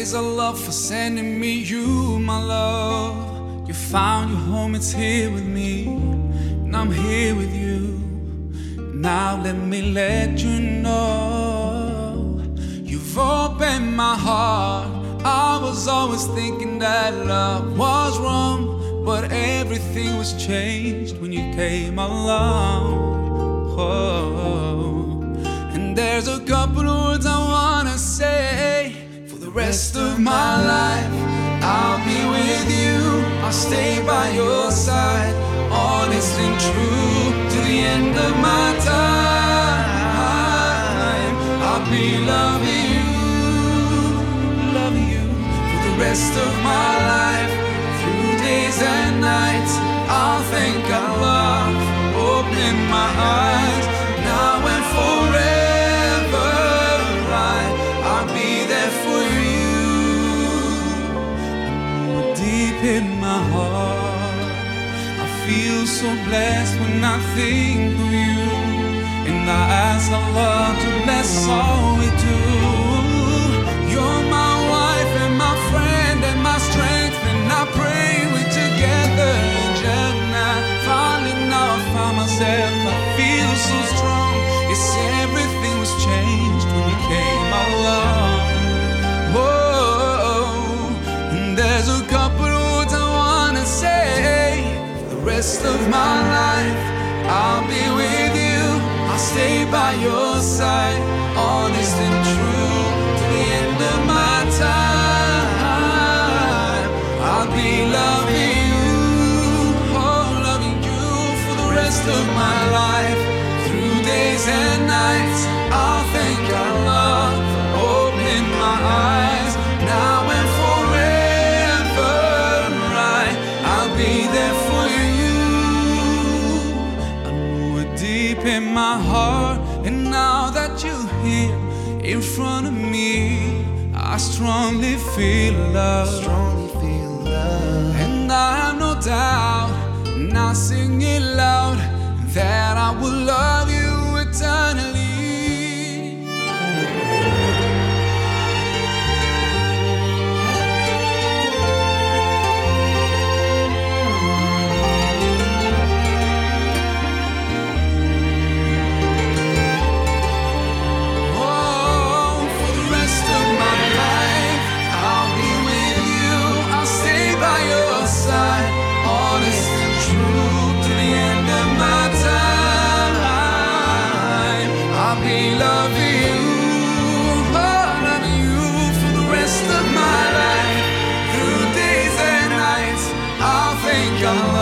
Praise Allah for sending me you, my love. You found your home, it's here with me, and I'm here with you. Now let me let you know, you've opened my heart. I was always thinking that love was wrong, but everything was changed when you came along. Oh. And there's a couple of words I wanna say. For the rest of my life, I'll be with you. I'll stay by your side, honest and true, to the end of my time. I'll be loving you for the rest of my life. Through days and nights, I'll thank Allah for opening my eyes. Now and forever, I'll be there for you. Deep in my heart, I feel so blessed when I think of you, and I ask Allah to bless all we do. You're my wife and my friend and my strength, and I pray we're together in Jannah. Finally now I found myself, I feel so strong. Yes, everything was changed when you came along. Whoa, and there's a couple of words I wanna say. For the rest of my life, I'll be with you. I'll stay by your side, honest and true, to the end of my time. I'll be loving you, oh, loving you for the rest of my life. Through days and nights, I'll thank Allah for opening my eyes. Now and forever, I'll be there for you. I know it deep in my heart, and now that you're here in front of me, I strongly feel love. And I have no doubt, and I sing it loud, that I will love you eternally. God.